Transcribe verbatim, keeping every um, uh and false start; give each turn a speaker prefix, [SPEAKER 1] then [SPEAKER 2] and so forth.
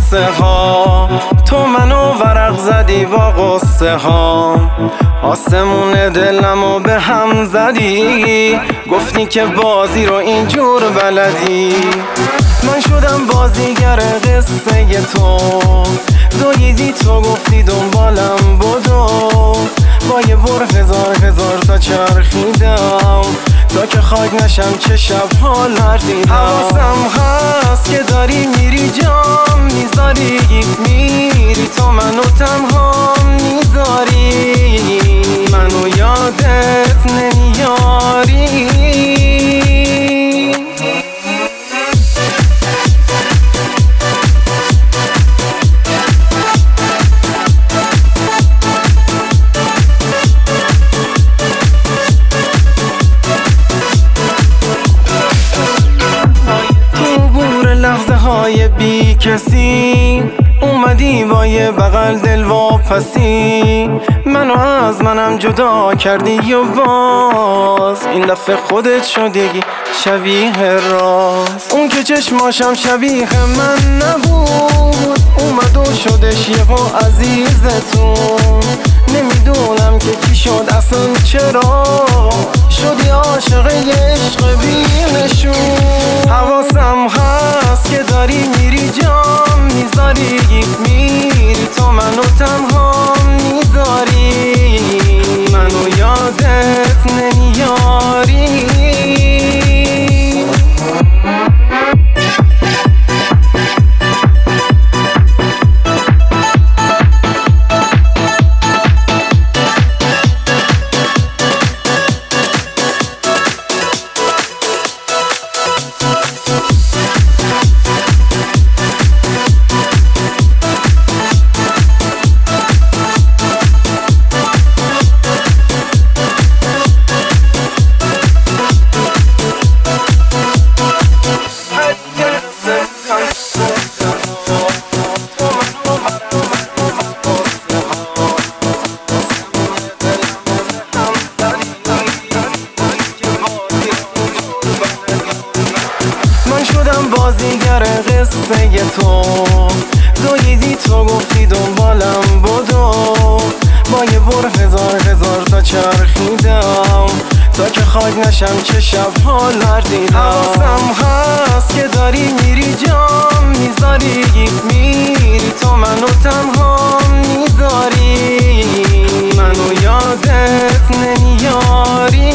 [SPEAKER 1] قصه ها، تو منو ورق زدی با قصه ها، آسمون دلمو به هم زدی، گفتی که بازی رو اینجور بلدی. من شدم بازیگر قصه تو، دویدی تو گفتی دنبالم بدو، با یه بر هزار هزار تا چرخیدم تا که خاک نشم چه شب‌ها لرزیدم. حواسم هست که داری میری جام میذاری، میری تو منو تنها میذاری، منو یادت نمیاری. بی کسی اومدی با یه بغل دل واپسی، منو از منم جدا کردی و باز این دفعه خودت شدی شبیه راست. اون که چشماشم شبیه من نبود، اومد و شدش یهو عزیزتون، نمیدونم که کی شد اصلا چرا شدی عاشق یه عشق بی نشون. حواسم هست که داری میری جام میذاری، میری تو منو تنها میذاری، منو یادت نمیاری. بازیگر قصه تو، دویدی تو گفتی دنبالم بدو، با یه بر هزار هزار تا چرخیدم تا که خاک نشم چه شب‌ها لرزیدم. حواسم هست که داری میری جام میذاری، میری تو منو تنها میذاری، منو یادت نمیاری.